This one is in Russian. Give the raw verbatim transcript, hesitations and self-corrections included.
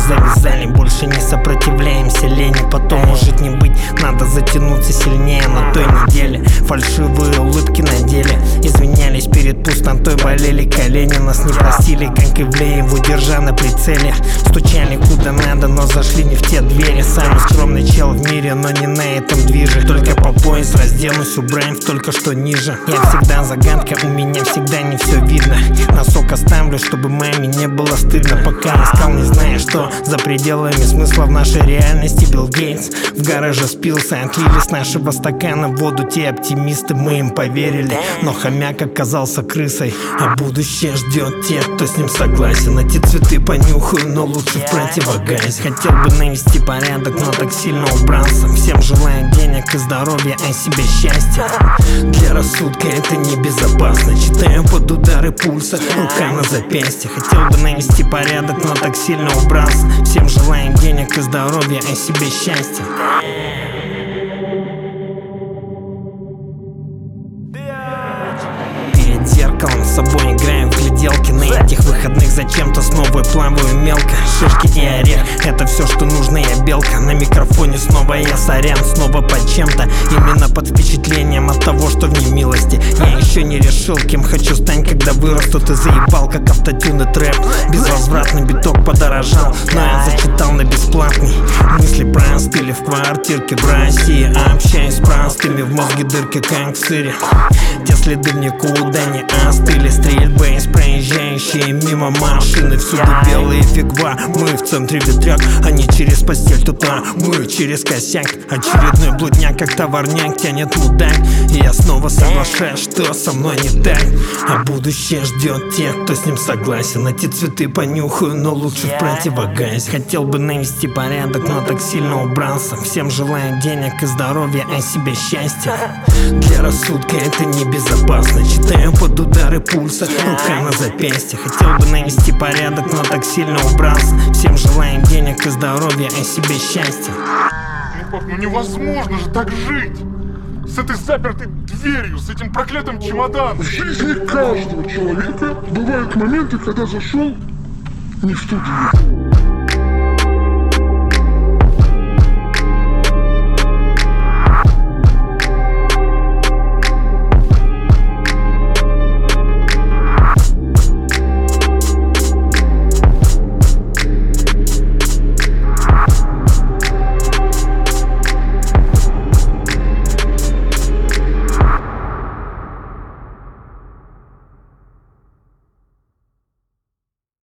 завязали, больше не сопротивляемся лени. Потом может не быть, надо затянуться сильнее. На той неделе фальшивые улыбки надели, извинялись перед пустотой, болели колени. Нас не простили, как Ивлееву, держа на прицеле. Стучали куда надо, но зашли не в те двери. Самый скромный чел в мире, но не на этом движе. Только по пояс разденусь, убраем в только что ниже. Я всегда загадка, у меня всегда не все видно. Носок оставлю, чтобы маме не было стыдно. Пока искал, не зная, что за пределами смысла в нашей реальности. Билл Гейтс в гараже спился, отлили с нашего стакана воду те оптимисты, мы им поверили. Но хомяк оказался крысой, а будущее ждет тех, кто с ним согласен. Эти цветы понюхаю, но лучше в противогазе. Хотел бы навести порядок, но так сильно убрался. Всем желаю денег и здоровья, а себе счастья. Для рассудка это небезопасно. Читаю под удары пульса, рука на запястье. Хотел бы навести порядок, но так сильно убрался. Всем желаю денег и здоровья, а себе счастья. Перед зеркалом с собой играем в гляделки. На этих выходных зачем-то снова плаваю мелко. Шишки и орех, это все, что нужно, я белка. На микрофоне снова я сорян, снова под чем-то. Именно под впечатлением от того, что в немилости. Я еще не решил, кем хочу стать, когда вырасту. Ты заебал, как автотюн и трэп. Безвозвратный биток подорожал, но я зачитал на бесплатный. Мысли простыли в квартирке в России, а общаюсь с простыми, в мозге дырки, как в сыре. Те следы в никуда не остыли. Стрельбы из проезжающие мимо машины. Всюду белые фигва, мы в центре ветряк. Они через постель туда, мы через косяк. Очередной блудняк, как товарняк, тянет мудак. И я снова соглашаюсь, что со мной не так. А будущее ждет тех, кто с ним согласен. Эти цветы понюхаю, но лучше в противогазе. Хотел бы навести порядок, но так сильно убрался. Всем желаю денег и здоровья, а себе счастья. Для рассудка это небезопасно. Читаю под удары пульса, рука на запястье. Хотел бы навести порядок, но так сильно убрался. Всем желаю денег и здоровья, а себе счастья. Ну пап, ну невозможно же так жить! С этой запертой дверью, с этим проклятым чемоданом! В жизни каждого человека бывают моменты, когда зашел не в ту дверь.